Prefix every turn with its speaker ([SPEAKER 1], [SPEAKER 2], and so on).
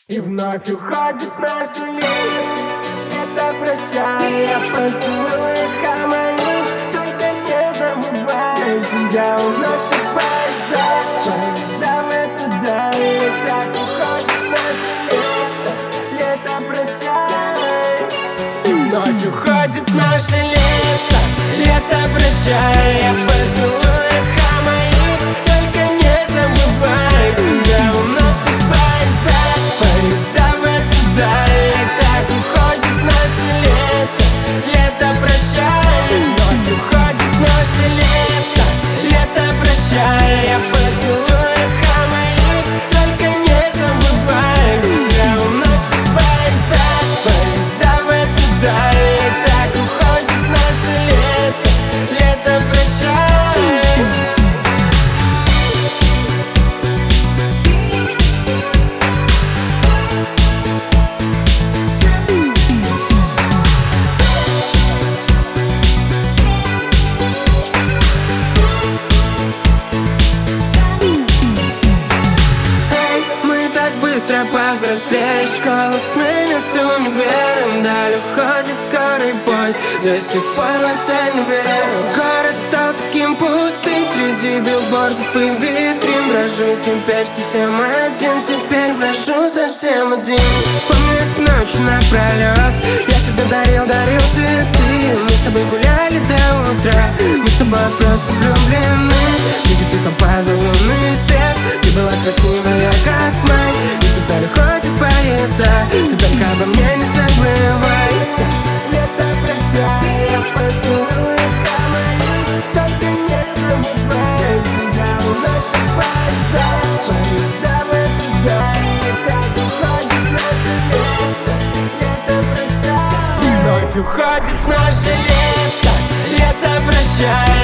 [SPEAKER 1] И вновь уходит наше лето, это прощание, поцелуй моих, только не забывай тебя уносит поезда в эту даль. И так уходит наше лето, прощай. И вновь уходит наше лето, прощай, поцелуй моих, только не забывай тебя уносит поезда в эту даль. И так уходит наше лето, прощай. И вновь уходит наше лето, прощай, поцелуй моих, только не забывай тебя уносит поезда в эту даль. И так уходит наше лето, прощай. Быстро повзрослели, школу сменят универом, даль уходит скорый поезд, до сих пор это не верю. Город стал таким пустым, среди билбордов и витрин брожу теперь совсем один, теперь брожу совсем один. Помню эти ночи напролет, я тебе дарил цветы, мы с тобой гуляли до утра, мы с тобой просто влюблены. Тихо падал лунный свет, ты была красивая как май. Вдаль ходят поезда, ты только обо мне не забывай. Лето, прощай, поцелуй моих, только не забывай тебя уносит поезда в эту даль. И так уходит наше лето, прощай. И вновь уходит наше лето, прощай.